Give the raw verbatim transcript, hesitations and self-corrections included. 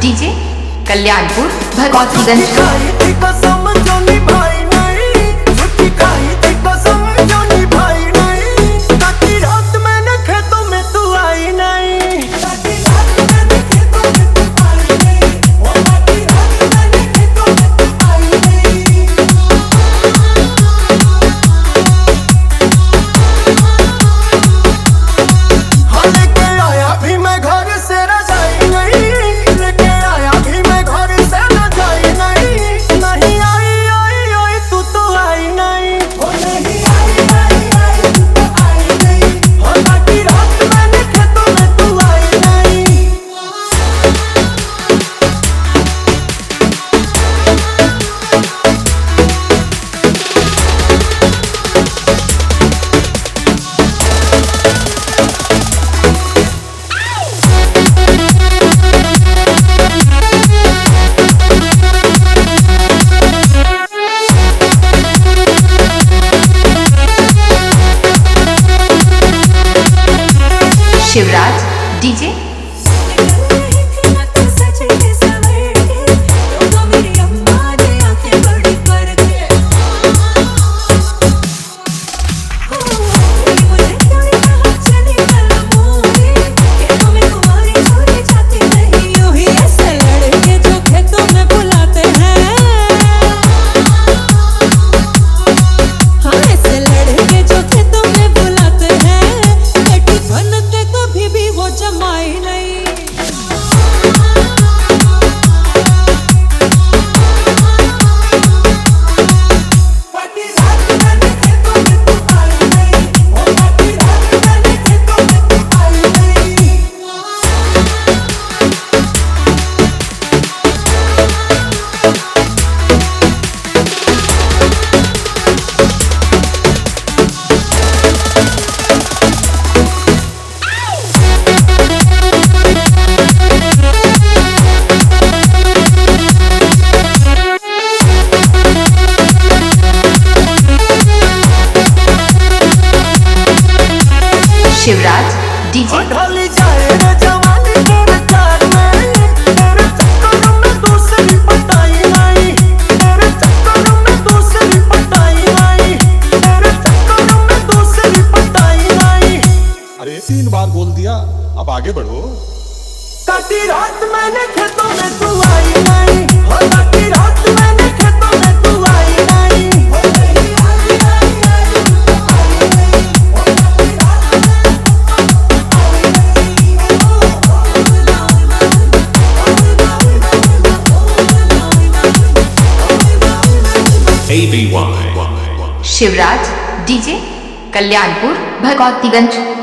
DJ Kalyanpur Bhagwatiganj. Shivraj DJ Shivraj DJ अरे तीन बार बोल दिया, अब आगे बढ़ो। काटी रात मैंने खेतों में तू आई नहीं, हो काटी रात मैंने खेतों में तू आई नहीं, हो नहीं आई आई आई तू आई नहीं, हो काटी रात आई नहीं, A B Y Shivraj DJ Kalyanpur Bhagwatiganj.